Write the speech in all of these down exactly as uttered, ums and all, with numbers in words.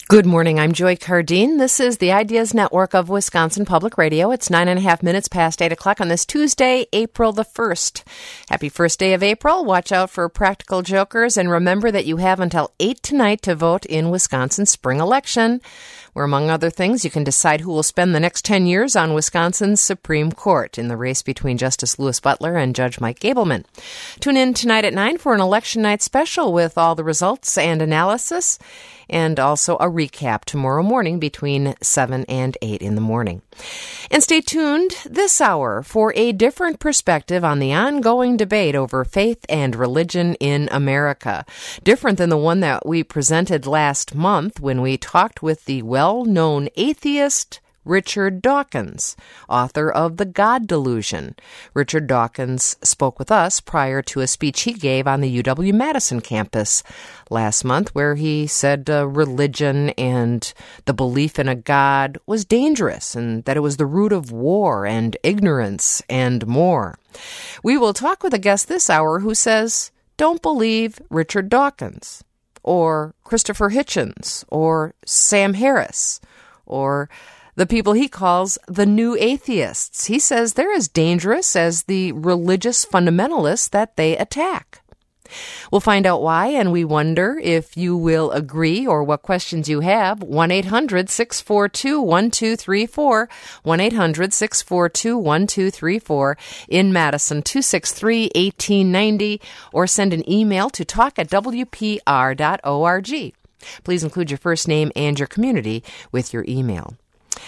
Good morning. I'm Joy Cardine. This is the Ideas Network of Wisconsin Public Radio. It's nine and a half minutes past eight o'clock on this Tuesday, April the first. Happy first day of April. Watch out for practical jokers and remember that you have until eight tonight to vote in Wisconsin's spring election, where, among other things, you can decide who will spend the next ten years on Wisconsin's Supreme Court in the race between Justice Louis Butler and Judge Mike Gableman. Tune in tonight at nine for an election night special with all the results and analysis, and also a recap tomorrow morning between seven and eight in the morning. And stay tuned this hour for a different perspective on the ongoing debate over faith and religion in America. Different than the one that we presented last month when we talked with the well-known atheist Richard Dawkins, author of The God Delusion. Richard Dawkins spoke with us prior to a speech he gave on the U W-Madison campus last month, where he said uh, religion and the belief in a God was dangerous and that it was the root of war and ignorance and more. We will talk with a guest this hour who says, don't believe Richard Dawkins, or Christopher Hitchens, or Sam Harris, or the people he calls the new atheists. He says they're as dangerous as the religious fundamentalists that they attack. We'll find out why, and we wonder if you will agree or what questions you have. one eight hundred six four two one two three four, one eight hundred six four two one two three four, in Madison, two six three one eight nine zero, or send an email to talk at w p r dot org. Please include your first name and your community with your email.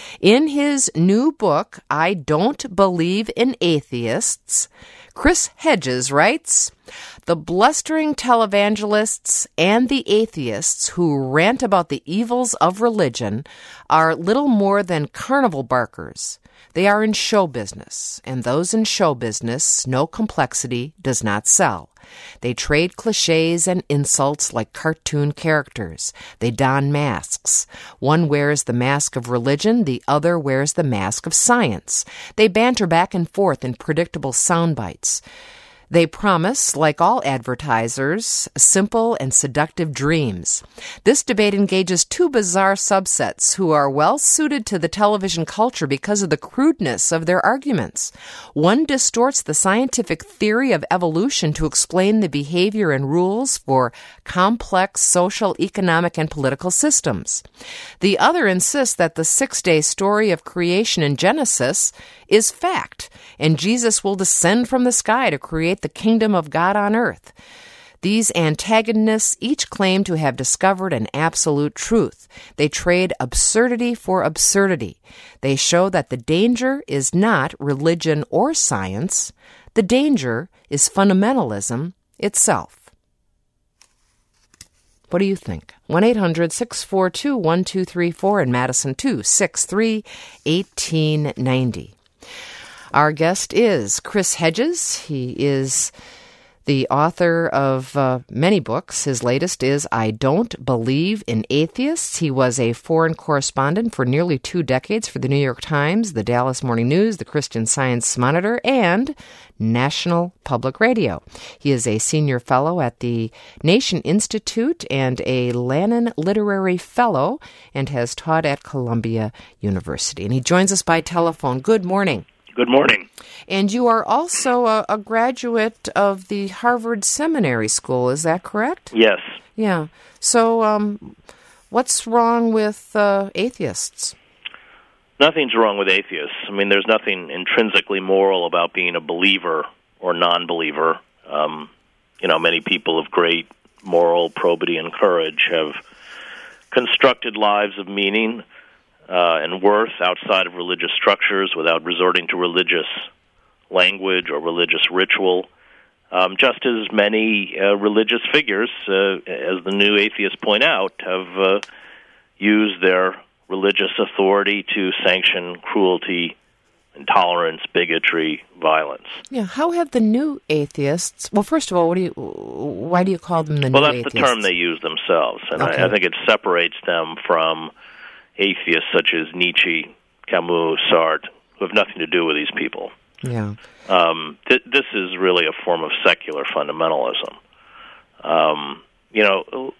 In his new book, I Don't Believe in Atheists, Chris Hedges writes, the blustering televangelists and the atheists who rant about the evils of religion are little more than carnival barkers. They are in show business, and those in show business know complexity does not sell. They trade cliches and insults like cartoon characters. They don masks. One wears the mask of religion, the other wears the mask of science. They banter back and forth in predictable sound bites. They promise, like all advertisers, simple and seductive dreams. This debate engages two bizarre subsets who are well suited to the television culture because of the crudeness of their arguments. One distorts the scientific theory of evolution to explain the behavior and rules for complex social, economic, and political systems. The other insists that the six-day story of creation in Genesis is fact, and Jesus will descend from the sky to create the kingdom of God on earth. These antagonists each claim to have discovered an absolute truth. They trade absurdity for absurdity. They show that the danger is not religion or science. The danger is fundamentalism itself. What do you think? one eight hundred six four two one two three four in Madison, two six three one eight nine zero. Our guest is Chris Hedges. He is the author of uh, many books. His latest is I Don't Believe in Atheists. He was a foreign correspondent for nearly two decades for the New York Times, the Dallas Morning News, the Christian Science Monitor, and National Public Radio. He is a senior fellow at the Nation Institute and a Lannan Literary Fellow and has taught at Columbia University. And he joins us by telephone. Good morning. Good morning. And you are also a, a graduate of the Harvard Seminary School, is that correct? Yes. Yeah. So um, what's wrong with uh, atheists? Nothing's wrong with atheists. I mean, there's nothing intrinsically moral about being a believer or non-believer. Um, you know, many people of great moral probity and courage have constructed lives of meaning Uh, and worth outside of religious structures without resorting to religious language or religious ritual, um, just as many uh, religious figures, uh, as the new atheists point out, have uh, used their religious authority to sanction cruelty, intolerance, bigotry, violence. Yeah, how have the new atheists? Well, first of all, what do you? Why do you call them the well, new atheists? Well, that's the term they use themselves, and okay. I, I think it separates them from atheists such as Nietzsche, Camus, Sartre, who have nothing to do with these people. Yeah. Um, th- this is really a form of secular fundamentalism. Um, you know,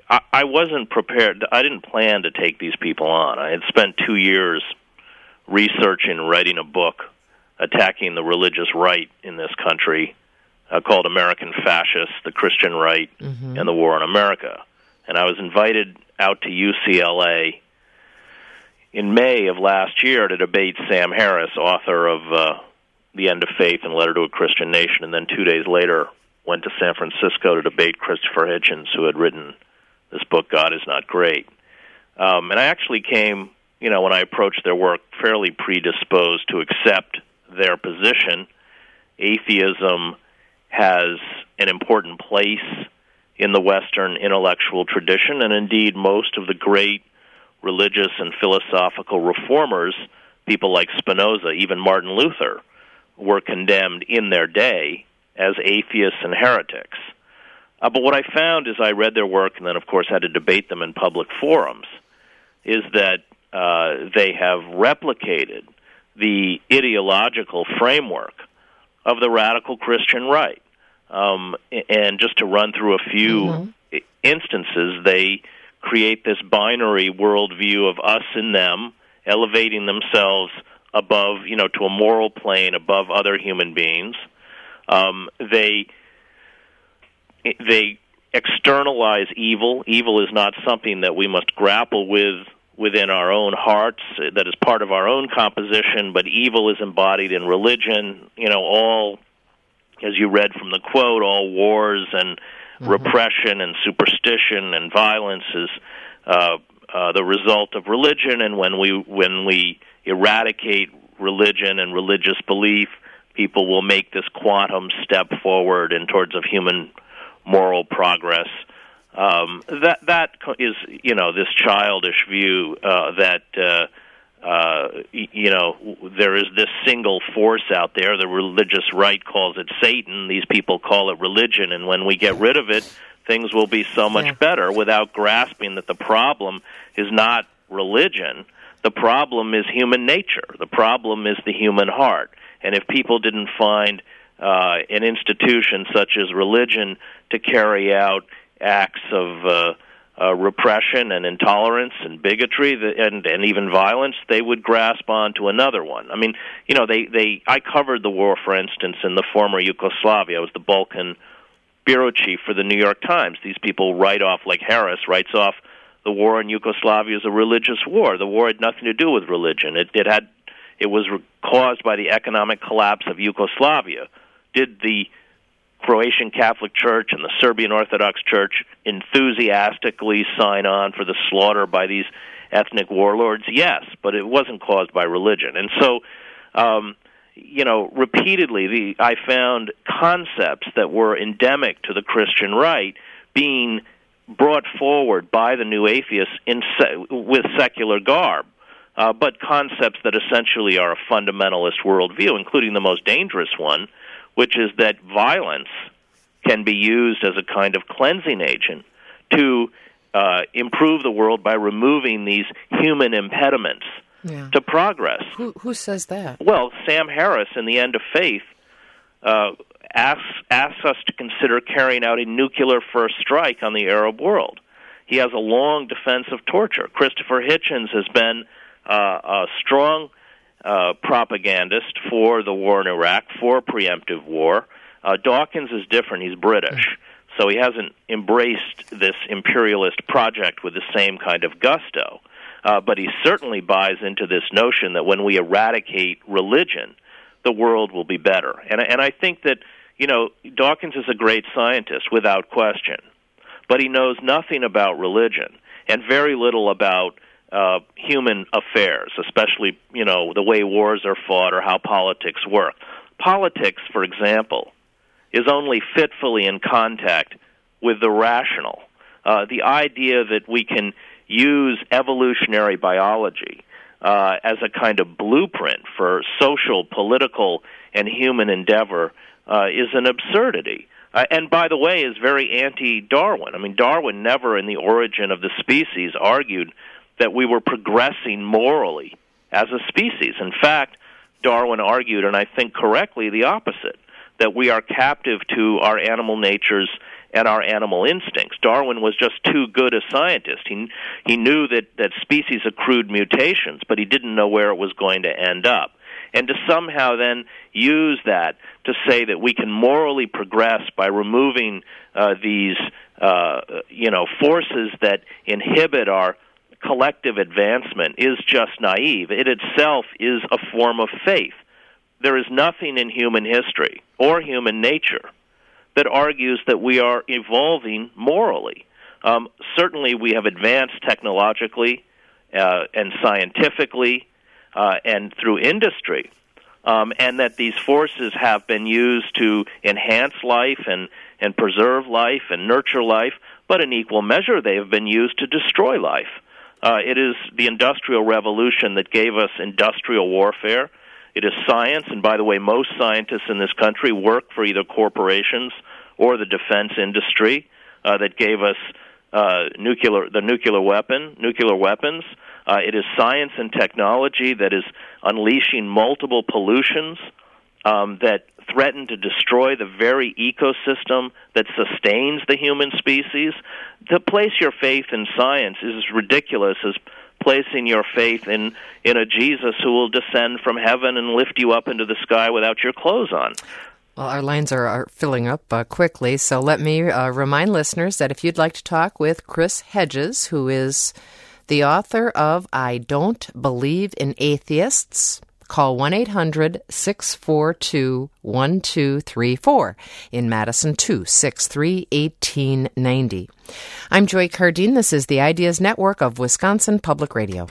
I, I wasn't prepared. I didn't plan to take these people on. I had spent two years researching and writing a book attacking the religious right in this country uh, called American Fascists, the Christian Right, mm-hmm. and the War on America. And I was invited out to U C L A in May of last year to debate Sam Harris, author of uh, The End of Faith and Letter to a Christian Nation, and then two days later went to San Francisco to debate Christopher Hitchens, who had written this book, God is Not Great. Um, and I actually came, you know, when I approached their work, fairly predisposed to accept their position. Atheism has an important place in the Western intellectual tradition, and indeed most of the great religious and philosophical reformers, people like Spinoza, even Martin Luther, were condemned in their day as atheists and heretics. Uh, but what I found as I read their work, and then of course had to debate them in public forums, is that uh, they have replicated the ideological framework of the radical Christian right. Um, and just to run through a few mm-hmm. instances, they create this binary worldview of us and them, elevating themselves above, you know, to a moral plane above other human beings. Um, they they externalize evil. Evil is not something that we must grapple with within our own hearts, that is part of our own composition, but evil is embodied in religion. You know, all, as you read from the quote, all wars and mm-hmm. repression and superstition and violence is uh, uh, the result of religion, and when we when we eradicate religion and religious belief, people will make this quantum step forward in towards of human moral progress. Um, that that is, you know, this childish view uh, that uh, uh, you know there is this single force out there. The religious right calls it Satan. These people call it religion, and when we get rid of it, things will be so much yeah. better. Without grasping that the problem is not religion, the problem is human nature. The problem is the human heart. And if people didn't find uh, an institution such as religion to carry out acts of uh, uh, repression and intolerance and bigotry and, and even violence, they would grasp on to another one. I mean, you know, they, they I covered the war, for instance, in the former Yugoslavia. I was the Balkan bureau chief for the New York Times. These people write off, like Harris writes off the war in Yugoslavia as a religious war. The war had nothing to do with religion. It, it had it was caused by the economic collapse of Yugoslavia. Did the Croatian Catholic Church and the Serbian Orthodox Church enthusiastically sign on for the slaughter by these ethnic warlords? Yes, but it wasn't caused by religion. And so, um, you know, repeatedly the, I found concepts that were endemic to the Christian right being brought forward by the new atheists in se- with secular garb, uh, but concepts that essentially are a fundamentalist worldview, including the most dangerous one, which is that violence can be used as a kind of cleansing agent to uh, improve the world by removing these human impediments yeah. to progress. Who, who says that? Well, Sam Harris, in The End of Faith, uh, asks, asks us to consider carrying out a nuclear first strike on the Arab world. He has a long defense of torture. Christopher Hitchens has been uh, a strong uh, propagandist for the war in Iraq, for preemptive war. Uh, Dawkins is different. He's British, so he hasn't embraced this imperialist project with the same kind of gusto. Uh, but he certainly buys into this notion that when we eradicate religion, the world will be better. And, and I think that, you know, Dawkins is a great scientist, without question, but he knows nothing about religion and very little about uh, human affairs, especially, you know, the way wars are fought or how politics work. Politics, for example, is only fitfully in contact with the rational. Uh, the idea that we can use evolutionary biology uh, as a kind of blueprint for social, political, and human endeavor uh, is an absurdity. Uh, and, by the way, is very anti-Darwin. I mean, Darwin never in The Origin of the Species argued that we were progressing morally as a species. In fact, Darwin argued, and I think correctly, the opposite, that we are captive to our animal natures and our animal instincts. Darwin was just too good a scientist. He he knew that, that species accrued mutations, but he didn't know where it was going to end up. And to somehow then use that to say that we can morally progress by removing uh, these uh, you know forces that inhibit our collective advancement is just naive. It itself is a form of faith. There is nothing in human history or human nature that argues that we are evolving morally. Um, certainly we have advanced technologically uh, and scientifically uh, and through industry, um, and that these forces have been used to enhance life and, and preserve life and nurture life, but in equal measure they have been used to destroy life. Uh, it is the Industrial Revolution that gave us industrial warfare. It is science, and by the way, most scientists in this country work for either corporations or the defense industry uh, that gave us uh, nuclear, the nuclear weapon, nuclear weapons. Uh, it is science and technology that is unleashing multiple pollutions um, that threaten to destroy the very ecosystem that sustains the human species. To place your faith in science is as ridiculous as placing your faith in, in a Jesus who will descend from heaven and lift you up into the sky without your clothes on. Well, our lines are, are filling up uh, quickly, so let me uh, remind listeners that if you'd like to talk with Chris Hedges, who is the author of I Don't Believe in Atheists, call one eight hundred six four two one two three four. In Madison, two six three one eight nine zero. I'm Joy Cardine. This is the Ideas Network of Wisconsin Public Radio.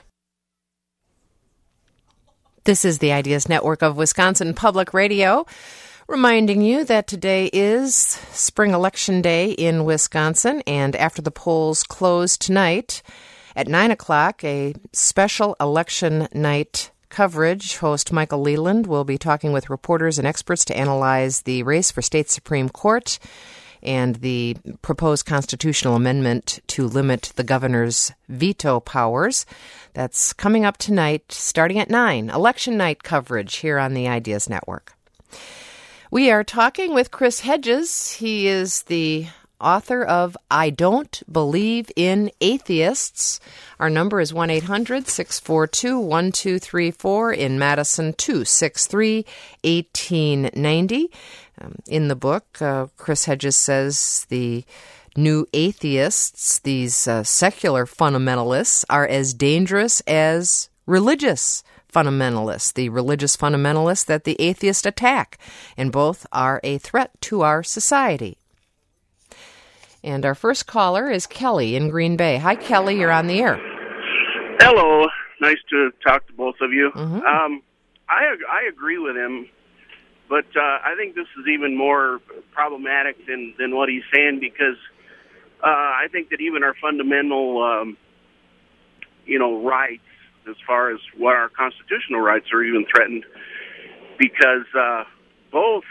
This is the Ideas Network of Wisconsin Public Radio, reminding you that today is spring election day in Wisconsin, and after the polls close tonight at nine o'clock, a special election night coverage. Host Michael Leland will be talking with reporters and experts to analyze the race for state Supreme Court and the proposed constitutional amendment to limit the governor's veto powers. That's coming up tonight, starting at nine. Election night coverage here on the Ideas Network. We are talking with Chris Hedges. He is the author of I Don't Believe in Atheists. Our number is one eight hundred six four two one two three four. In Madison, two six three one eight nine zero. Um, in the book, uh, Chris Hedges says the new atheists, these uh, secular fundamentalists, are as dangerous as religious fundamentalists, the religious fundamentalists that the atheists attack, and both are a threat to our society. And our first caller is Kelly in Green Bay. Hi, Kelly. You're on the air. Hello. Nice to talk to both of you. Mm-hmm. Um, I I agree with him, but uh, I think this is even more problematic than, than what he's saying because uh, I think that even our fundamental, um, you know, rights, as far as what our constitutional rights are even threatened, because uh, both,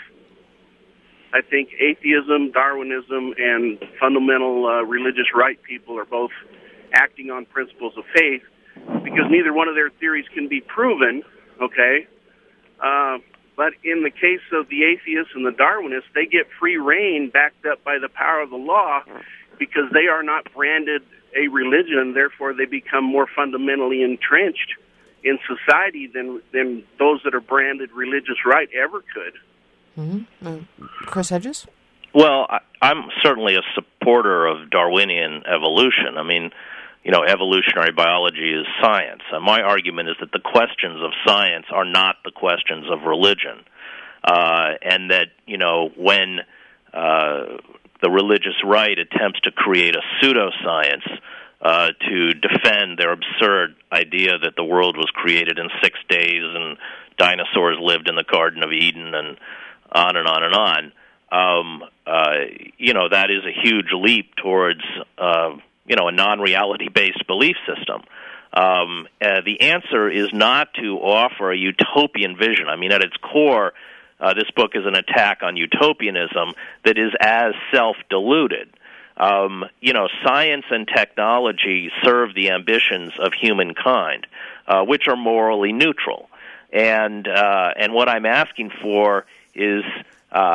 I think, atheism, Darwinism, and fundamental uh, religious right people are both acting on principles of faith because neither one of their theories can be proven, okay? Uh, but in the case of the atheists and the Darwinists, they get free rein backed up by the power of the law because they are not branded a religion, therefore they become more fundamentally entrenched in society than, than those that are branded religious right ever could. Mm-hmm. Uh, Chris Hedges? Well, I, I'm certainly a supporter of Darwinian evolution. I mean, you know, evolutionary biology is science. Uh, my argument is that the questions of science are not the questions of religion, uh, and that, you know, when uh, the religious right attempts to create a pseudoscience uh, to defend their absurd idea that the world was created in six days and dinosaurs lived in the Garden of Eden and on and on and on, um, uh, you know, that is a huge leap towards, uh, you know, a non-reality-based belief system. Um, uh, the answer is not to offer a utopian vision. I mean, at its core, uh, this book is an attack on utopianism that is as self-deluded. Um, you know, science and technology serve the ambitions of humankind, uh, which are morally neutral. And uh, and what I'm asking for is uh,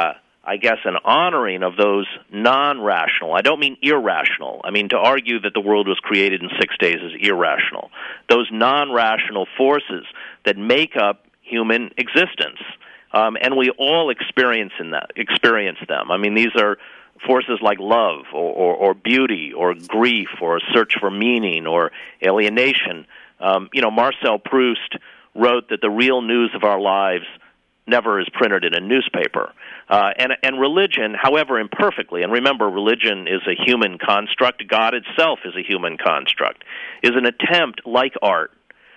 I guess, an honoring of those non-rational. I don't mean irrational. I mean, to argue that the world was created in six days is irrational. Those non-rational forces that make up human existence. Um, and we all experience in that, experience them. I mean, these are forces like love or, or, or beauty or grief or search for meaning or alienation. Um, you know, Marcel Proust wrote that the real news of our lives never is printed in a newspaper. Uh, and, and religion, however imperfectly, and remember, religion is a human construct, God itself is a human construct, is an attempt, like art,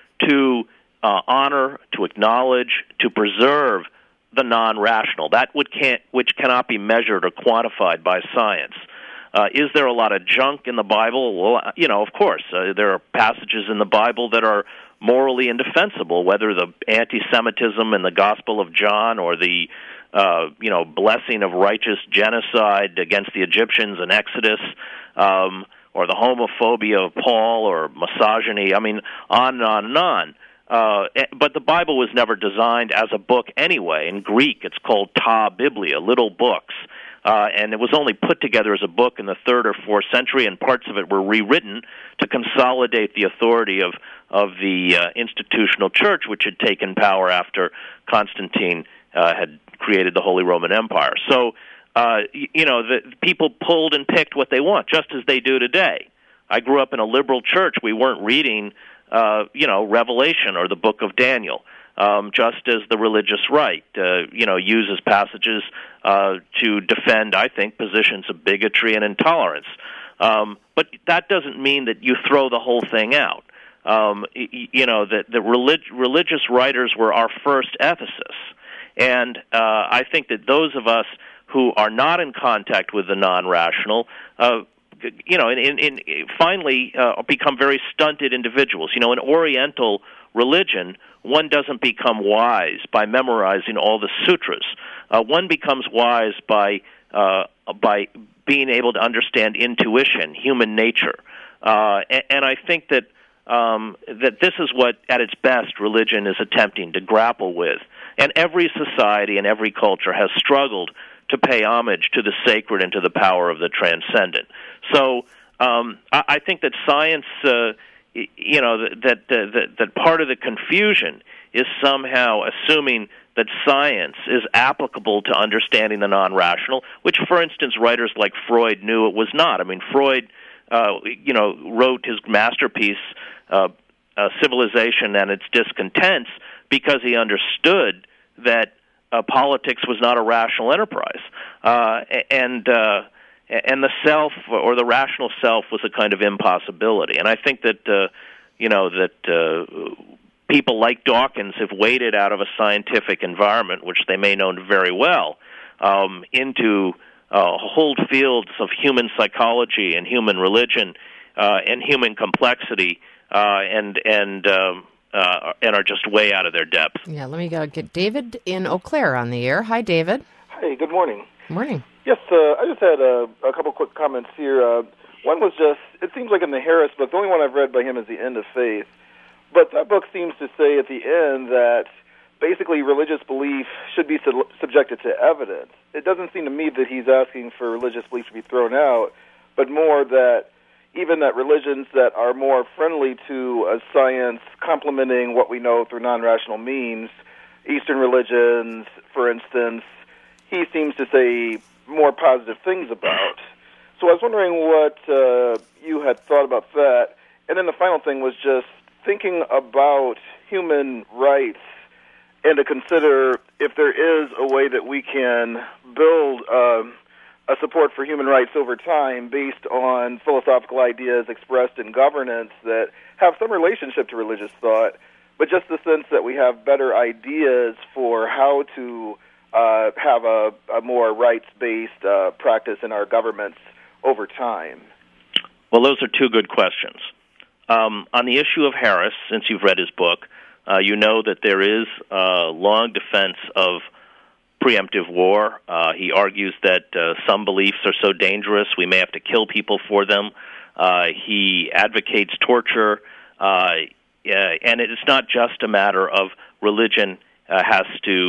to uh, honor, to acknowledge, to preserve the non-rational, that would can't, which cannot be measured or quantified by science. Uh, is there a lot of junk in the Bible? Well, you know, of course. Uh, there are passages in the Bible that are morally indefensible, whether the anti-Semitism in the Gospel of John or the, uh, you know, blessing of righteous genocide against the Egyptians in Exodus, um, or the homophobia of Paul or misogyny. I mean, on and on and on. Uh, but the Bible was never designed as a book anyway. In Greek, it's called ta biblia, little books. Uh, and it was only put together as a book in the third or fourth century, and parts of it were rewritten to consolidate the authority of, of the uh, institutional church, which had taken power after Constantine uh, had created the Holy Roman Empire. So, uh, you know, the people pulled and picked what they want, just as they do today. I grew up in a liberal church. We weren't reading Uh, you know, Revelation or the book of Daniel, um, just as the religious right, uh, you know, uses passages uh, to defend, I think, positions of bigotry and intolerance. Um, but that doesn't mean that you throw the whole thing out. Um, y- you know, that the relig- religious writers were our first ethicists. And uh, I think that those of us who are not in contact with the non-rational, uh, you know, in, in, in finally uh, become very stunted individuals. You know, in Oriental religion, one doesn't become wise by memorizing all the sutras. Uh, one becomes wise by uh, by being able to understand intuition, human nature, uh, and, and I think that um, that this is what, at its best, religion is attempting to grapple with. And every society and every culture has struggled to pay homage to the sacred and to the power of the transcendent. So um, I, I think that science, uh, you know, that, that, that, that part of the confusion is somehow assuming that science is applicable to understanding the non-rational, which, for instance, writers like Freud knew it was not. I mean, Freud, uh, you know, wrote his masterpiece, uh, uh, Civilization and Its Discontents, because he understood that Uh, politics was not a rational enterprise, uh, and uh, and the self or the rational self was a kind of impossibility. And I think that uh, you know that uh, people like Dawkins have waded out of a scientific environment, which they may know very well, um, into uh, whole fields of human psychology and human religion uh, and human complexity, uh, and and um, Uh, and are just way out of their depth. Yeah, let me go get David in Eau Claire on the air. Hi, David. Hey, good morning. Morning. Yes, uh, I just had a, a couple quick comments here. Uh, one was just, it seems like in the Harris book, the only one I've read by him is The End of Faith, but that book seems to say at the end that basically religious belief should be sub- subjected to evidence. It doesn't seem to me that he's asking for religious belief to be thrown out, but more that even that religions that are more friendly to uh, science, complementing what we know through non-rational means, Eastern religions, for instance, he seems to say more positive things about. So I was wondering what uh, you had thought about that. And then the final thing was just thinking about human rights and to consider if there is a way that we can build um, a support for human rights over time based on philosophical ideas expressed in governance that have some relationship to religious thought, but just the sense that we have better ideas for how to uh, have a, a more rights-based uh, practice in our governments over time. Well, those are two good questions. Um, on the issue of Harris, since you've read his book, uh, you know that there is a long defense of preemptive war. Uh, he argues that uh, some beliefs are so dangerous we may have to kill people for them. Uh, he advocates torture, uh, uh, and it's not just a matter of religion uh, has to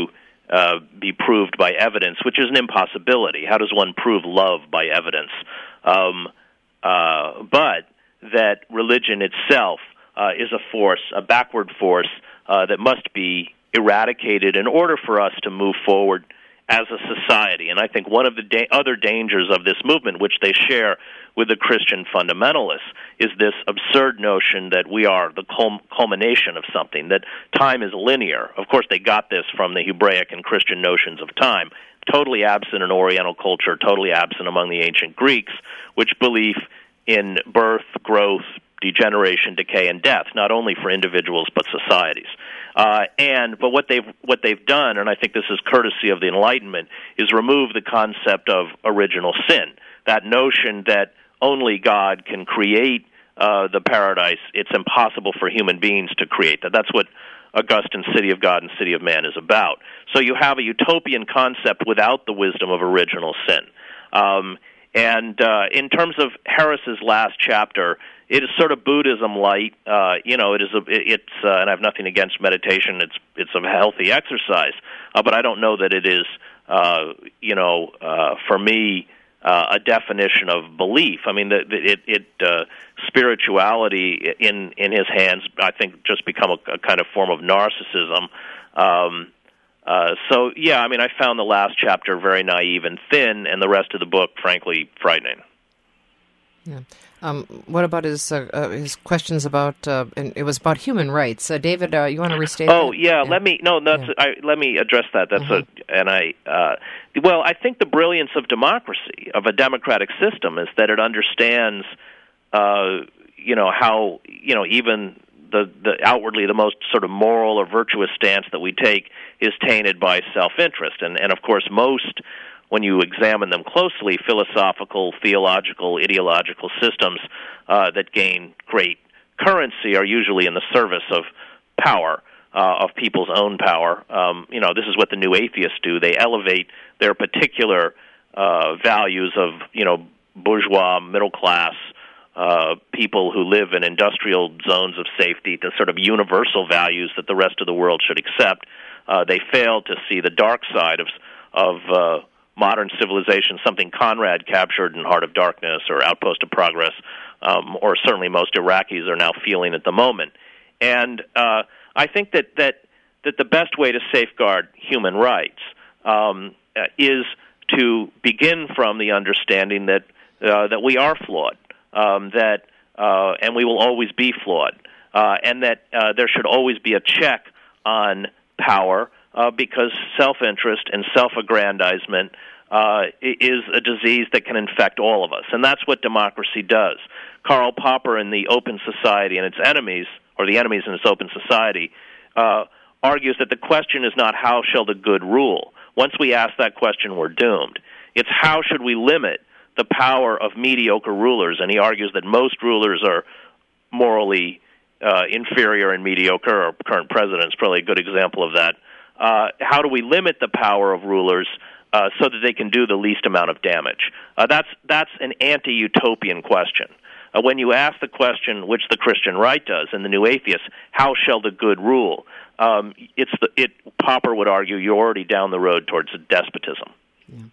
uh, be proved by evidence, which is an impossibility. How does one prove love by evidence? Um, uh, but that religion itself uh, is a force, a backward force, uh, that must be eradicated in order for us to move forward as a society. And I think one of the da- other dangers of this movement, which they share with the Christian fundamentalists, is this absurd notion that we are the cul- culmination of something, that time is linear. Of course, they got this from the Hebraic and Christian notions of time, totally absent in Oriental culture, totally absent among the ancient Greeks, which belief in birth, growth, degeneration, decay, and death, not only for individuals but societies. Uh, and but what they've what they've done, and I think this is courtesy of the Enlightenment, is remove the concept of original sin. That notion that only God can create uh, the paradise. It's impossible for human beings to create that. That's what Augustine's City of God and City of Man is about. So you have a utopian concept without the wisdom of original sin. Um, and uh, in terms of Harris's last chapter, it is sort of Buddhism light. Uh, you know, it is a, it's uh, and I have nothing against meditation. It's it's a healthy exercise, uh, but I don't know that it is. Uh, you know, uh, for me, uh, a definition of belief. I mean, the, the, it, it uh, spirituality in in his hands, I think, just become a, a kind of form of narcissism. Um, uh, so, yeah, I mean, I found the last chapter very naive and thin, and the rest of the book, frankly, frightening. Yeah. Um, what about his uh, uh, his questions about? Uh, and it was about human rights. Uh, David, uh, you want to restate? Oh that? yeah, yeah, let me no. That's yeah. I, let me address that. That's mm-hmm. a and I. Uh, well, I think the brilliance of democracy, of a democratic system, is that it understands, uh, you know, how you know even the the outwardly the most sort of moral or virtuous stance that we take is tainted by self-interest, and and of course most. When you examine them closely, philosophical, theological, ideological systems uh, that gain great currency are usually in the service of power, uh, of people's own power. Um, you know, this is what the new atheists do. They elevate their particular uh, values of, you know, bourgeois, middle class, uh, people who live in industrial zones of safety to sort of universal values that the rest of the world should accept. Uh, they fail to see the dark side of of uh, modern civilization, something Conrad captured in Heart of Darkness or Outpost of Progress, um, or certainly most Iraqis are now feeling at the moment. And uh, I think that, that that the best way to safeguard human rights um, uh, is to begin from the understanding that uh, that we are flawed, um, that uh, and we will always be flawed, uh, and that uh, there should always be a check on power. Uh, because self-interest and self-aggrandizement uh, is a disease that can infect all of us. And that's what democracy does. Karl Popper in The Open Society and Its Enemies, or The Enemies in Its Open Society, uh, argues that the question is not how shall the good rule. Once we ask that question, we're doomed. It's how should we limit the power of mediocre rulers. And he argues that most rulers are morally uh, inferior and mediocre. Our current president is probably a good example of that. Uh, how do we limit the power of rulers uh, so that they can do the least amount of damage? Uh, that's that's an anti-utopian question. Uh, when you ask the question, which the Christian right does, and the New Atheists, how shall the good rule? Um, it's the it. Popper would argue you're already down the road towards despotism. Yeah.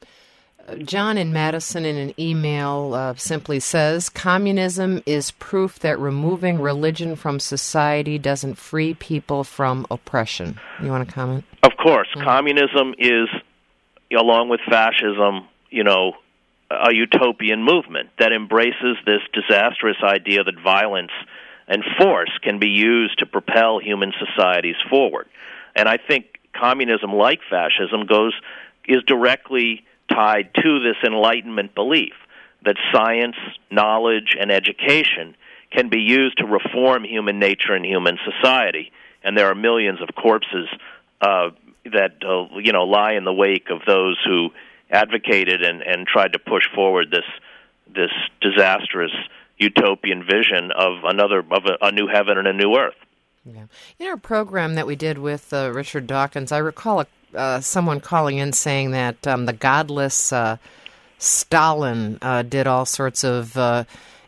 John in Madison in an email uh, simply says, communism is proof that removing religion from society doesn't free people from oppression. You want to comment? Of course. Mm-hmm. Communism is, along with fascism, you know, a utopian movement that embraces this disastrous idea that violence and force can be used to propel human societies forward. And I think communism, like fascism, goes is directly tied to this Enlightenment belief that science, knowledge, and education can be used to reform human nature and human society. And there are millions of corpses uh, that uh, you know lie in the wake of those who advocated and, and tried to push forward this this disastrous utopian vision of another of a, a new heaven and a new earth. Yeah. In our program that we did with uh, Richard Dawkins, I recall a Uh, someone calling in saying that um, the godless uh, Stalin uh, did all sorts of uh,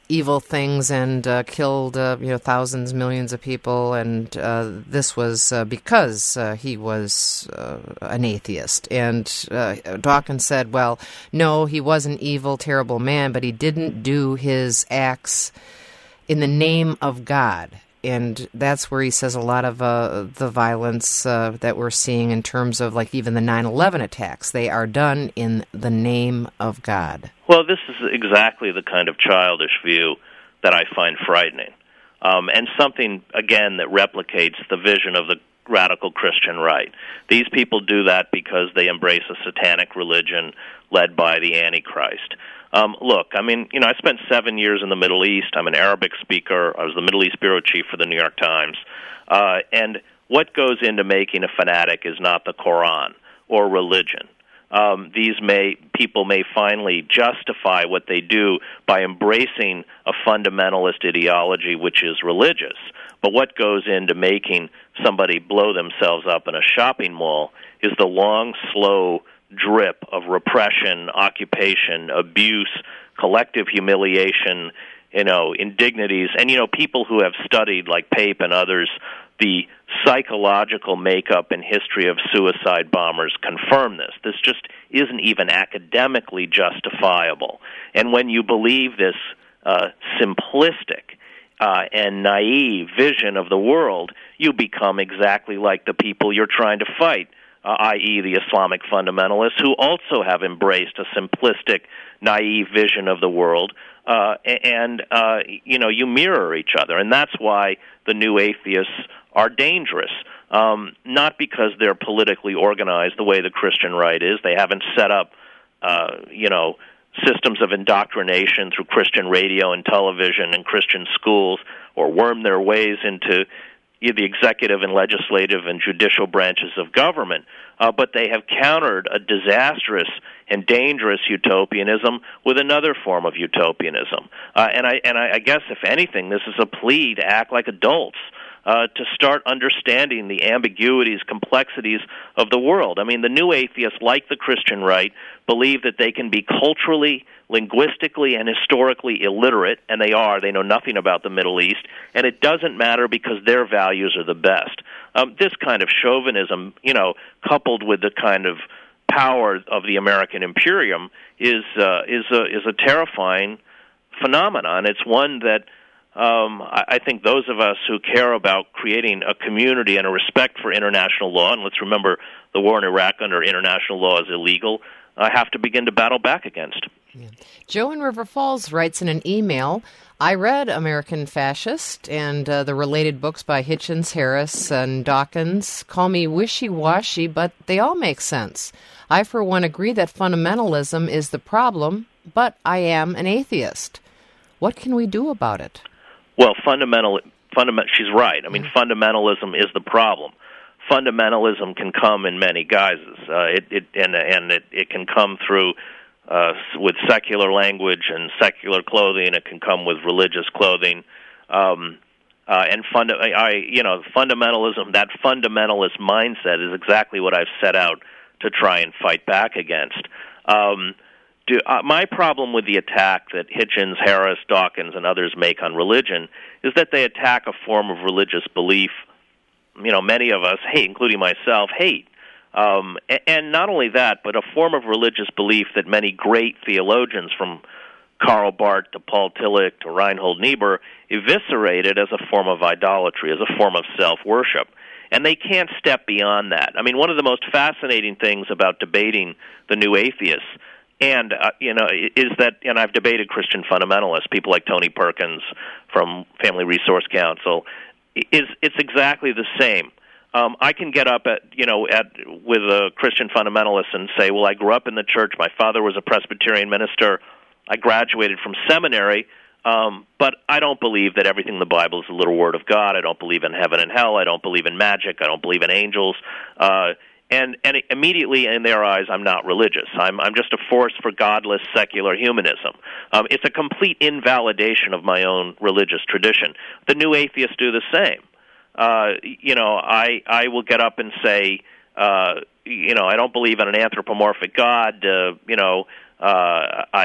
evil things and uh, killed uh, you know thousands, millions of people, and uh, this was uh, because uh, he was uh, an atheist. And uh, Dawkins said, well, no, he was an evil, terrible man, but he didn't do his acts in the name of God. And that's where he says a lot of uh, the violence uh, that we're seeing in terms of like even the nine eleven attacks. They are done in the name of God. Well, this is exactly the kind of childish view that I find frightening. Um, and something, again, that replicates the vision of the radical Christian right. These people do that because they embrace a satanic religion led by the Antichrist. Um, look, I mean, you know, I spent seven years in the Middle East. I'm an Arabic speaker. I was the Middle East bureau chief for the New York Times. Uh, and what goes into making a fanatic is not the Quran or religion. Um, these may people may finally justify what they do by embracing a fundamentalist ideology, which is religious. But what goes into making somebody blow themselves up in a shopping mall is the long, slow drip of repression, occupation, abuse, collective humiliation, you know, indignities. And, you know, people who have studied, like Pape and others, the psychological makeup and history of suicide bombers confirm this. This just isn't even academically justifiable. And when you believe this uh, simplistic uh, and naive vision of the world, you become exactly like the people you're trying to fight. Uh, that is the Islamic fundamentalists, who also have embraced a simplistic, naive vision of the world, uh, and, uh, you know, you mirror each other. And that's why the new atheists are dangerous, um, not because they're politically organized the way the Christian right is. They haven't set up, uh, you know, systems of indoctrination through Christian radio and television and Christian schools, or worm their ways into the executive and legislative and judicial branches of government, uh, but they have countered a disastrous and dangerous utopianism with another form of utopianism. Uh, and I and I, I guess, if anything, this is a plea to act like adults, uh, to start understanding the ambiguities, complexities of the world. I mean, the new atheists, like the Christian right, believe that they can be culturally, linguistically, and historically illiterate, and they are. They know nothing about the Middle East, and it doesn't matter because their values are the best. Um, this kind of chauvinism, you know, coupled with the kind of power of the American imperium, is uh, is a is a terrifying phenomenon. It's one that um, I, I think those of us who care about creating a community and a respect for international law, and let's remember the war in Iraq under international law is illegal, uh, have to begin to battle back against. Yeah. Joe in River Falls writes in an email, I read American Fascist and uh, the related books by Hitchens, Harris, and Dawkins. Call me wishy-washy, but they all make sense. I, for one, agree that fundamentalism is the problem, but I am an atheist. What can we do about it? Well, fundamental, fundament, she's right. I mean, mm-hmm. fundamentalism is the problem. Fundamentalism can come in many guises, uh, it, it, and, and it, it can come through Uh, with secular language and secular clothing. It can come with religious clothing, um, uh, and funda- I, you know, fundamentalism. That fundamentalist mindset is exactly what I've set out to try and fight back against. Um, do, uh, my problem with the attack that Hitchens, Harris, Dawkins, and others make on religion is that they attack a form of religious belief. You know, many of us hate, including myself, hate. Um, and not only that, but a form of religious belief that many great theologians, from Karl Barth to Paul Tillich to Reinhold Niebuhr, eviscerated as a form of idolatry, as a form of self-worship. And they can't step beyond that. I mean, one of the most fascinating things about debating the new atheists, and uh, you know, is that, and I've debated Christian fundamentalists, people like Tony Perkins from Family Resource Council, is it's exactly the same. Um, I can get up at you know at with a Christian fundamentalist and say, well, I grew up in the church. My father was a Presbyterian minister. I graduated from seminary, um, but I don't believe that everything in the Bible is the little word of God. I don't believe in heaven and hell. I don't believe in magic. I don't believe in angels. Uh, and and immediately in their eyes, I'm not religious. I'm I'm just a force for godless secular humanism. Um, it's a complete invalidation of my own religious tradition. The new atheists do the same. Uh, you know, I I will get up and say, uh, you know, I don't believe in an anthropomorphic God. Uh, you know, uh, I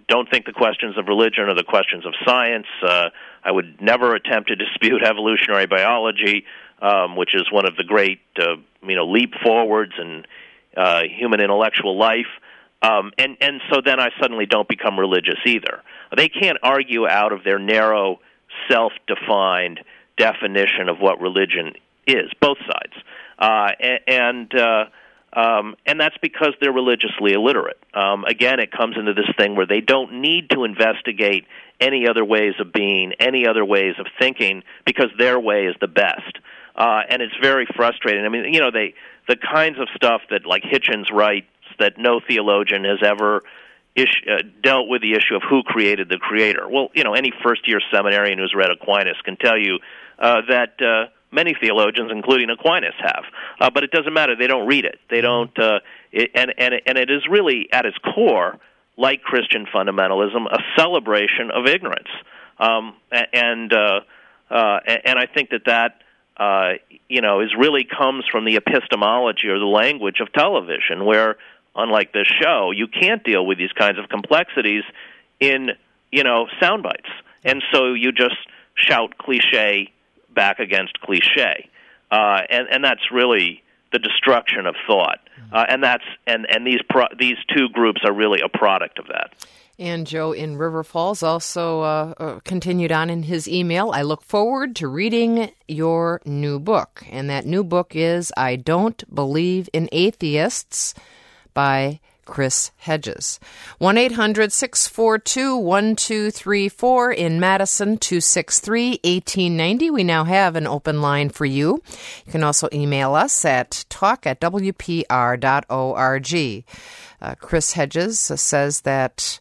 don't think the questions of religion are the questions of science. Uh, I would never attempt to dispute evolutionary biology, um, which is one of the great, uh, you know, leap forwards in uh, human intellectual life. Um, and, and so then I suddenly don't become religious either. They can't argue out of their narrow, self-defined definition of what religion is, both sides. Uh, and uh, um, and that's because they're religiously illiterate. Um, again, it comes into this thing where they don't need to investigate any other ways of being, any other ways of thinking, because their way is the best. Uh, and it's very frustrating. I mean, you know, they the kinds of stuff that, like, Hitchens writes, that no theologian has ever ish, uh, dealt with the issue of who created the Creator. Well, you know, any first-year seminarian who's read Aquinas can tell you uh, that uh, many theologians, including Aquinas, have. Uh, but it doesn't matter. They don't read it. They don't. Uh, it, and and and it is really at its core, like Christian fundamentalism, a celebration of ignorance. Um, and uh, uh, and I think that that. Uh, you know, is really comes from the epistemology or the language of television, where, unlike this show, you can't deal with these kinds of complexities in, you know, sound bites. And so you just shout cliche back against cliche. Uh, and, and that's really the destruction of thought. Uh, and that's and, and these pro- these two groups are really a product of that. And Joe in River Falls also uh, uh, continued on in his email, I look forward to reading your new book. And that new book is I Don't Believe in Atheists by Chris Hedges. one eight hundred six four two one two three four in Madison, two six three one eight nine zero. We now have an open line for you. You can also email us at talk at w p r dot org. Uh, Chris Hedges says that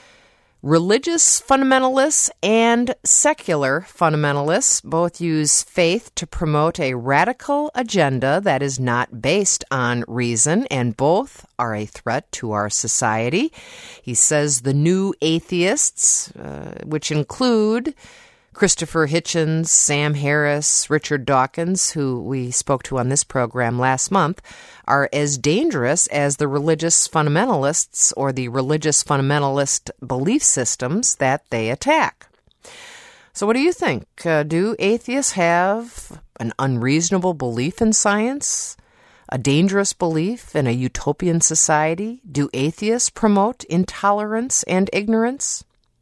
religious fundamentalists and secular fundamentalists both use faith to promote a radical agenda that is not based on reason, and both are a threat to our society. He says the new atheists, uh, which include Christopher Hitchens, Sam Harris, Richard Dawkins, who we spoke to on this program last month, are as dangerous as the religious fundamentalists or the religious fundamentalist belief systems that they attack. So what do you think? Uh, do atheists have an unreasonable belief in science? A dangerous belief in a utopian society? Do atheists promote intolerance and ignorance?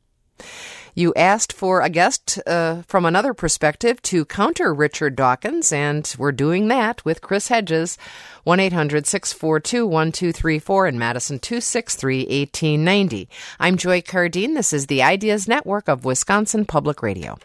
You asked for a guest uh, from another perspective to counter Richard Dawkins, and we're doing that with Chris Hedges. one eight hundred six four two one two three four in Madison, two six three one eight nine zero. I'm Joy Cardine. This is the Ideas Network of Wisconsin Public Radio.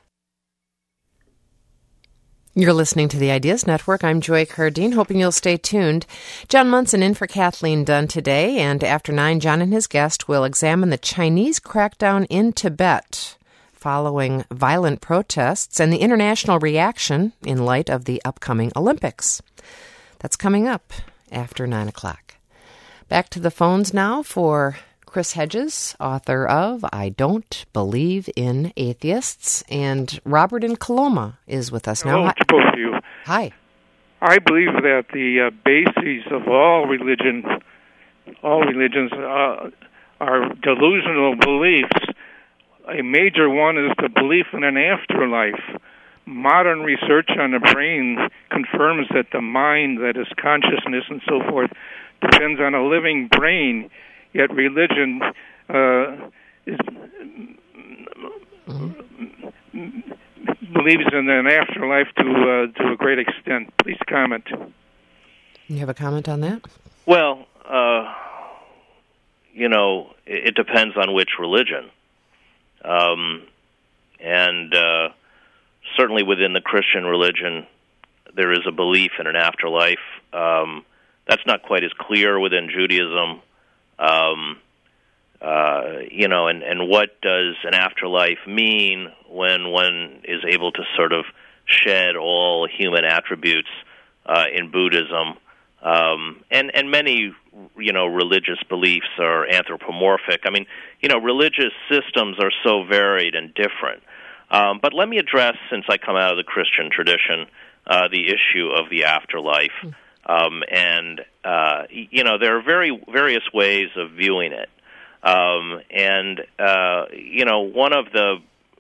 You're listening to the Ideas Network. I'm Joy Cardine, hoping you'll stay tuned. John Munson in for Kathleen Dunn today, and after nine, John and his guest will examine the Chinese crackdown in Tibet following violent protests and the international reaction in light of the upcoming Olympics. That's coming up after nine o'clock. Back to the phones now for Chris Hedges, author of I Don't Believe in Atheists, and Robert in Coloma is with us now. Hello to both of you. Hi. I believe that the uh, bases of all religion, all religions, uh, are delusional beliefs. A major one is the belief in an afterlife. Modern research on the brain confirms that the mind, that is consciousness and so forth, depends on a living brain. Yet religion uh, is, mm-hmm. believes in an afterlife to uh, to a great extent. Please comment. You have a comment on that? Well, uh, you know, it, it depends on which religion. Um, and uh, certainly within the Christian religion, there is a belief in an afterlife. Um, that's not quite as clear within Judaism. Um, uh, you know, and, and what does an afterlife mean when one is able to sort of shed all human attributes uh, in Buddhism? Um, and, and many, you know, religious beliefs are anthropomorphic. I mean, you know, religious systems are so varied and different. Um, but let me address, since I come out of the Christian tradition, uh, the issue of the afterlife. Um, and, uh, you know, there are very various ways of viewing it. Um, and, uh, you know, one of the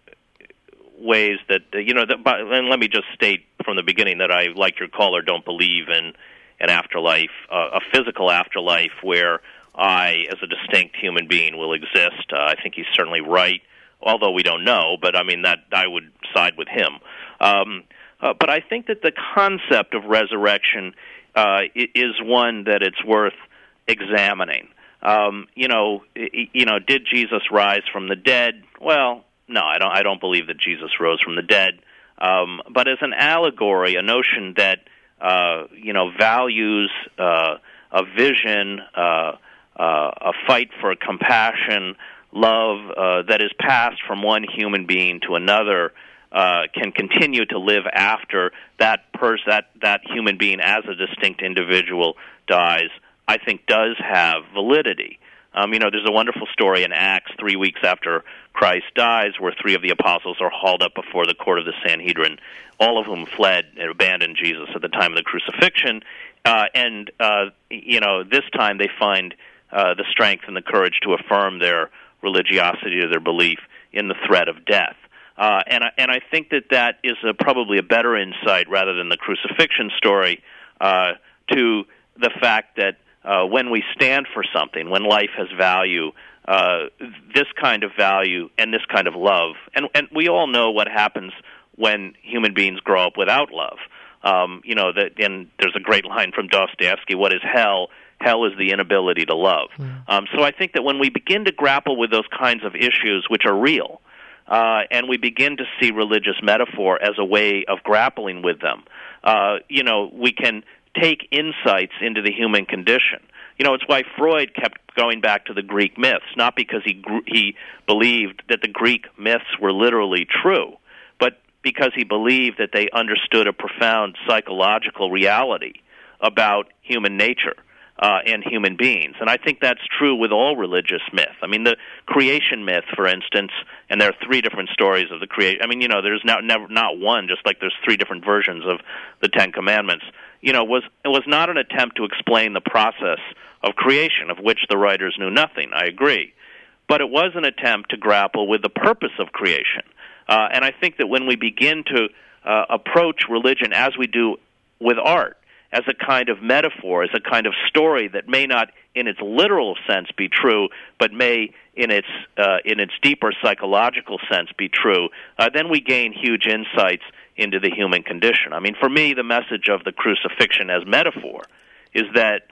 ways that, you know, that, and let me just state from the beginning that I, like your caller, don't believe in an afterlife, uh, a physical afterlife where I, as a distinct human being, will exist. Uh, I think he's certainly right, although we don't know, but I mean, that I would side with him. Um, uh, but I think that the concept of resurrection uh, is one that it's worth examining. Um, you know, you know, did Jesus rise from the dead? Well, no, I don't. I don't believe that Jesus rose from the dead. Um, but as an allegory, a notion that uh, you know values uh, a vision, uh, uh, a fight for compassion, love uh, that is passed from one human being to another, uh, can continue to live after that person, that that human being as a distinct individual dies, I think does have validity. Um, you know, there's a wonderful story in Acts, three weeks after Christ dies, where three of the apostles are hauled up before the court of the Sanhedrin, all of whom fled and abandoned Jesus at the time of the crucifixion. Uh, and, uh, you know, this time they find uh, the strength and the courage to affirm their religiosity or their belief in the threat of death. Uh, and, I, and I think that that is a, probably a better insight, rather than the crucifixion story, uh, to the fact that uh, when we stand for something, when life has value, uh, this kind of value and this kind of love, and, and we all know what happens when human beings grow up without love. Um, you know, that, and there's a great line from Dostoevsky, what is hell? Hell is the inability to love. Mm. Um, so I think that when we begin to grapple with those kinds of issues, which are real, uh, and we begin to see religious metaphor as a way of grappling with them, uh, you know, we can take insights into the human condition. You know, it's why Freud kept going back to the Greek myths, not because he gr- he believed that the Greek myths were literally true, but because he believed that they understood a profound psychological reality about human nature uh, and human beings. And I think that's true with all religious myth. I mean, the creation myth, for instance, and there are three different stories of the creation. I mean, you know, there's not, never, not one, just like there's three different versions of the Ten Commandments. You know, was it was not an attempt to explain the process of creation, of which the writers knew nothing, I agree. But it was an attempt to grapple with the purpose of creation. Uh, and I think that when we begin to uh, approach religion as we do with art, as a kind of metaphor, as a kind of story that may not in its literal sense be true, but may in its uh, in its deeper psychological sense be true, uh, then we gain huge insights into the human condition. I mean, for me, the message of the crucifixion as metaphor is that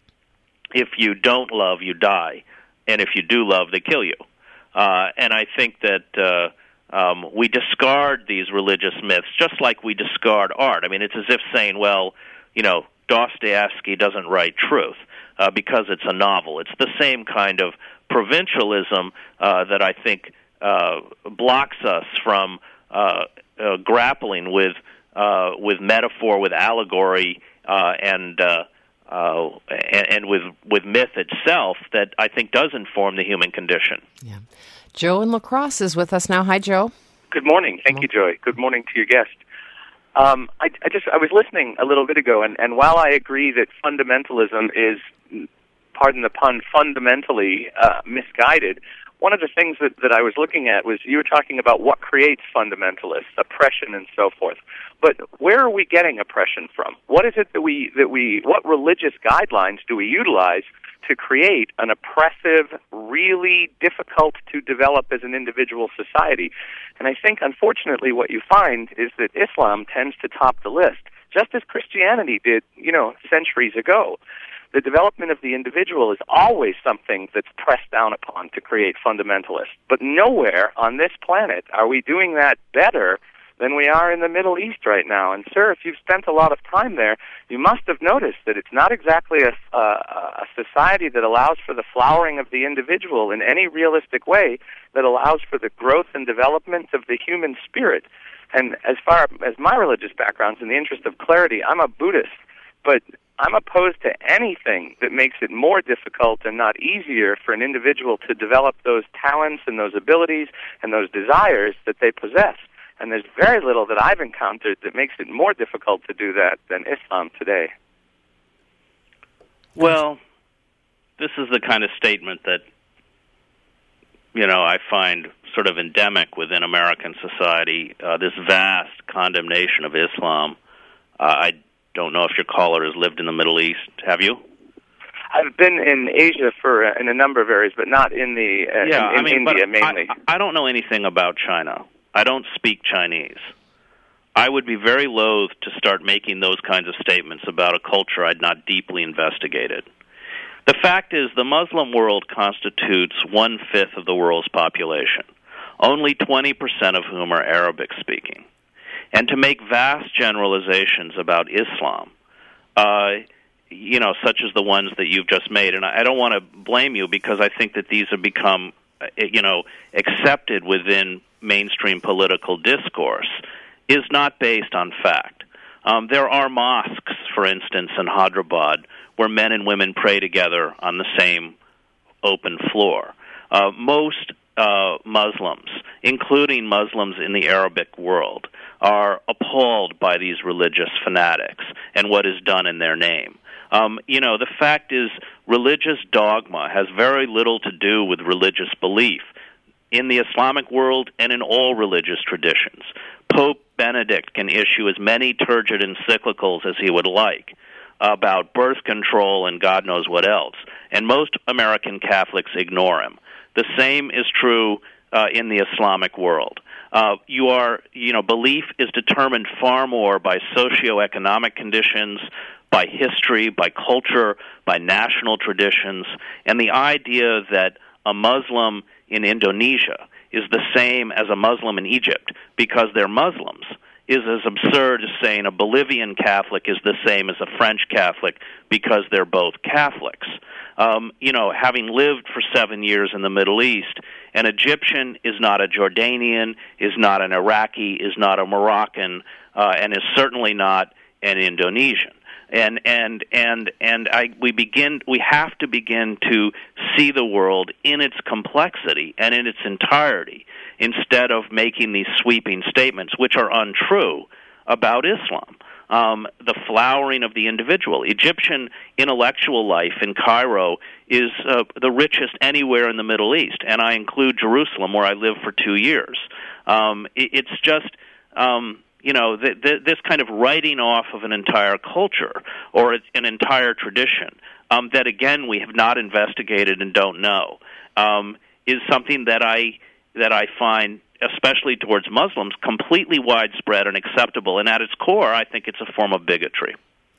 if you don't love, you die, and if you do love, they kill you. Uh, and I think that uh, um, we discard these religious myths just like we discard art. I mean, it's as if saying, well, you know, Dostoevsky doesn't write truth uh, because it's a novel. It's the same kind of provincialism uh, that I think uh, blocks us from uh, uh, grappling with uh, with metaphor, with allegory, uh, and uh, uh, and, and with with myth itself. That I think does inform the human condition. Yeah, Joe in La Crosse is with us now. Hi, Joe. Good morning. Thank you, Joy. Good morning to your guest. Um, I, I just I was listening a little bit ago, and, and while I agree that fundamentalism is, pardon the pun, fundamentally uh, misguided, one of the things that, that I was looking at was you were talking about what creates fundamentalists, oppression, and so forth. But where are we getting oppression from? What is it that we that we what religious guidelines do we utilize to create an oppressive, really difficult to develop as an individual society? And I think, unfortunately, what you find is that Islam tends to top the list, just as Christianity did, you know, centuries ago. The development of the individual is always something that's pressed down upon to create fundamentalists. But nowhere on this planet are we doing that better than we are in the Middle East right now. And, sir, if you've spent a lot of time there, you must have noticed that it's not exactly a, a, a society that allows for the flowering of the individual in any realistic way, that allows for the growth and development of the human spirit. And as far as my religious background, in the interest of clarity, I'm a Buddhist, but I'm opposed to anything that makes it more difficult and not easier for an individual to develop those talents and those abilities and those desires that they possess. And there's very little that I've encountered that makes it more difficult to do that than Islam today. Well, this is the kind of statement that you know, I find sort of endemic within American society, uh, this vast condemnation of Islam. Uh, I don't know if your caller has lived in the Middle East. Have you? I've been in Asia for uh, in a number of areas, but not in the uh, yeah, in, in I mean, India but mainly. I, I don't know anything about China. I don't speak Chinese. I would be very loath to start making those kinds of statements about a culture I'd not deeply investigated. The fact is, the Muslim world constitutes one-fifth of the world's population, only twenty percent of whom are Arabic-speaking. And to make vast generalizations about Islam, uh, you know, such as the ones that you've just made, and I don't want to blame you because I think that these have become, you know, accepted within mainstream political discourse, is not based on fact. Um, there are mosques, for instance, in Hyderabad, where men and women pray together on the same open floor. Uh, most uh, Muslims, including Muslims in the Arabic world, are appalled by these religious fanatics and what is done in their name. Um, you know, the fact is, religious dogma has very little to do with religious belief in the Islamic world and in all religious traditions. Pope Benedict can issue as many turgid encyclicals as he would like about birth control and God knows what else, and most American Catholics ignore him. The same is true uh, in the Islamic world. Uh, you are, you know, belief is determined far more by socioeconomic conditions, by history, by culture, by national traditions, and the idea that a Muslim in Indonesia is the same as a Muslim in Egypt because they're Muslims is as absurd as saying a Bolivian Catholic is the same as a French Catholic because they're both Catholics. Um, you know, having lived for seven years in the Middle East, an Egyptian is not a Jordanian, is not an Iraqi, is not a Moroccan, uh, and is certainly not an Indonesian. And and and and I we begin we have to begin to see the world in its complexity and in its entirety instead of making these sweeping statements which are untrue about Islam. Um, the flowering of the individual. Egyptian intellectual life in Cairo is uh, the richest anywhere in the Middle East, and I include Jerusalem, where I lived for two years. Um, it, it's just, um, you know, th- th- this kind of writing off of an entire culture or an entire tradition um, that, again, we have not investigated and don't know, um, is something that I that I find, especially towards Muslims, completely widespread and acceptable. And at its core, I think it's a form of bigotry.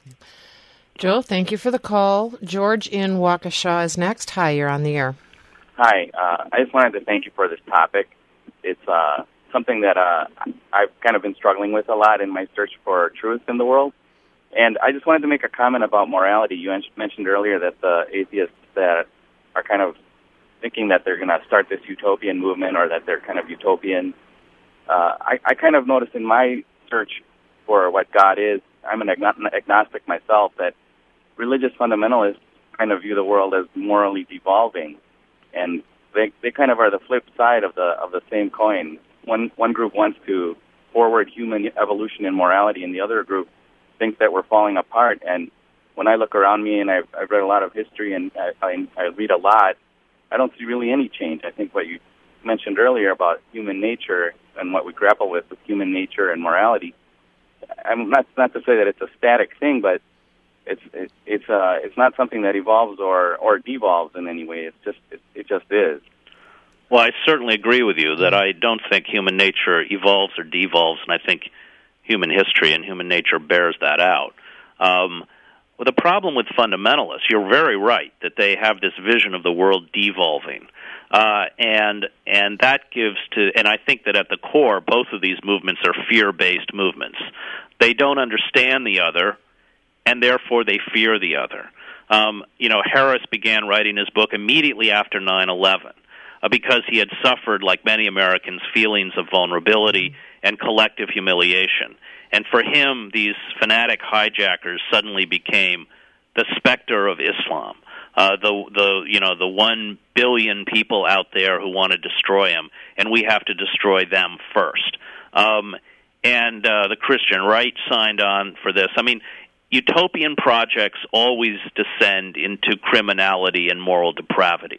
Joe, thank you for the call. George in Waukesha is next. Hi, you're on the air. Hi. Uh, I just wanted to thank you for this topic. It's uh, something that uh, I've kind of been struggling with a lot in my search for truth in the world. And I just wanted to make a comment about morality. You mentioned earlier that the atheists that are kind of thinking that they're going to start this utopian movement or that they're kind of utopian. Uh, I, I kind of noticed in my search for what God is, I'm an agnostic myself, that religious fundamentalists kind of view the world as morally devolving. And they they kind of are the flip side of the of the same coin. One one group wants to forward human evolution and morality, and the other group thinks that we're falling apart. And when I look around me, and I've, I've read a lot of history, and I, I, I read a lot, I don't see really any change. I think what you mentioned earlier about human nature and what we grapple with with human nature and morality, I'm not not to say that it's a static thing, but it's it, it's uh it's not something that evolves or, or devolves in any way. It's just it, it just is. Well, I certainly agree with you that I don't think human nature evolves or devolves, and I think human history and human nature bears that out. Um, Well, the problem with fundamentalists, you're very right that they have this vision of the world devolving, uh, and and that gives to, and I think that at the core, both of these movements are fear-based movements. They don't understand the other, and therefore they fear the other. Um, you know, Harris began writing his book immediately after nine eleven uh, because he had suffered, like many Americans, feelings of vulnerability and collective humiliation. And for him, these fanatic hijackers suddenly became the specter of Islam, uh, the the you know the one billion people out there who want to destroy him, and we have to destroy them first. Um, and uh, the Christian right signed on for this. I mean, utopian projects always descend into criminality and moral depravity.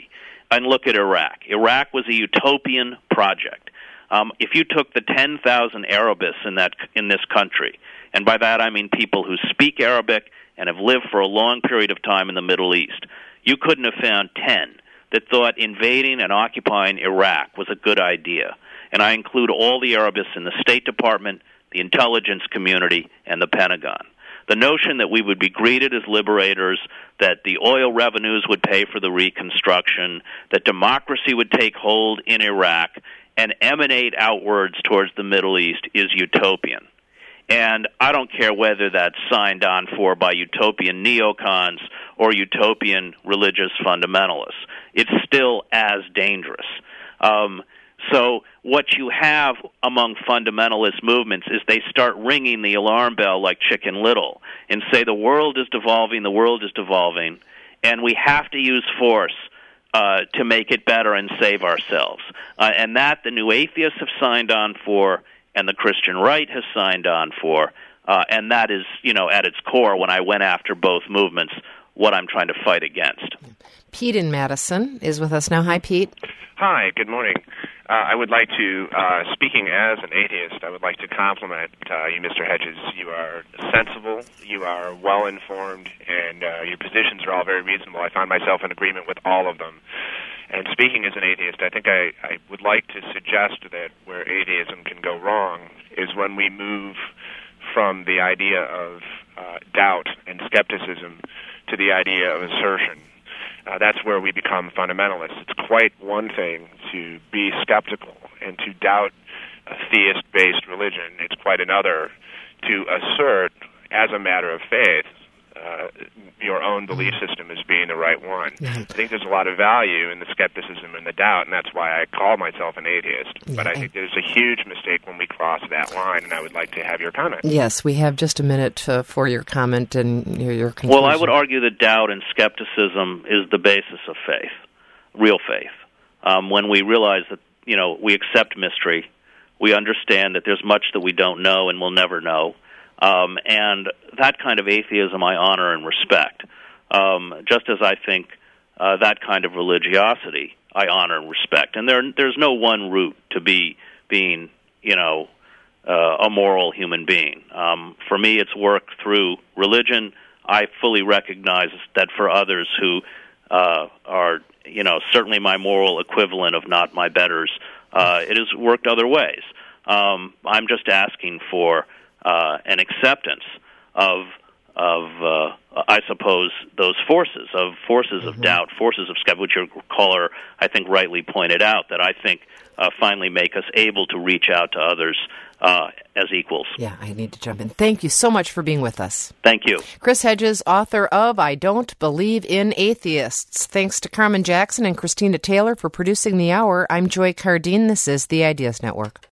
and look at Iraq. Iraq was a utopian project. Um, if you took the ten thousand Arabists in that in this country, and by that I mean people who speak Arabic and have lived for a long period of time in the Middle East, you couldn't have found ten that thought invading and occupying Iraq was a good idea. And I include all the Arabists in the State Department, the intelligence community, and the Pentagon. The notion that we would be greeted as liberators, that the oil revenues would pay for the reconstruction, that democracy would take hold in Iraq and emanate outwards towards the Middle East is utopian. And I don't care whether that's signed on for by utopian neocons or utopian religious fundamentalists. It's still as dangerous. Um, so what you have among fundamentalist movements is they start ringing the alarm bell like Chicken Little and say the world is devolving, the world is devolving, and we have to use force uh, to make it better and save ourselves. Uh, and that the new atheists have signed on for, and the Christian right has signed on for, uh, and that is, you know, at its core, when I went after both movements, what I'm trying to fight against. Pete in Madison is with us now. Hi, Pete. Hi, good morning. Uh, I would like to, uh, speaking as an atheist, I would like to compliment uh, you, Mister Hedges. You are sensible, you are well-informed, and uh, your positions are all very reasonable. I find myself in agreement with all of them. And speaking as an atheist, I think I, I would like to suggest that where atheism can go wrong is when we move from the idea of uh, doubt and skepticism to the idea of assertion. Uh, that's where we become fundamentalists. It's quite one thing to be skeptical and to doubt a theist-based religion. It's quite another to assert, as a matter of faith, uh, your own belief system as being the right one. I think there's a lot of value in the skepticism and the doubt, and that's why I call myself an atheist. Yeah. But I think there's a huge mistake when we cross that line, and I would like to have your comment. Yes, we have just a minute uh, for your comment and your, your conclusion. Well, I would argue that doubt and skepticism is the basis of faith, real faith. Um, when we realize that, you know, we accept mystery, we understand that there's much that we don't know and will never know. Um, and that kind of atheism I honor and respect, um, just as I think uh, that kind of religiosity I honor and respect. And there, there's no one route to be being, you know, uh, a moral human being. Um, for me, it's work through religion. I fully recognize that for others who uh, are, you know, certainly my moral equivalent of not my betters, uh, it has worked other ways. Um, I'm just asking for Uh, an acceptance of, of uh, I suppose, those forces, of forces mm-hmm. of doubt, forces of skepticism, which your caller, I think, rightly pointed out, that I think uh, finally make us able to reach out to others uh, as equals. Yeah, I need to jump in. Thank you so much for being with us. Thank you. Chris Hedges, author of I Don't Believe in Atheists. Thanks to Carmen Jackson and Christina Taylor for producing the hour. I'm Joy Cardine. This is the Ideas Network.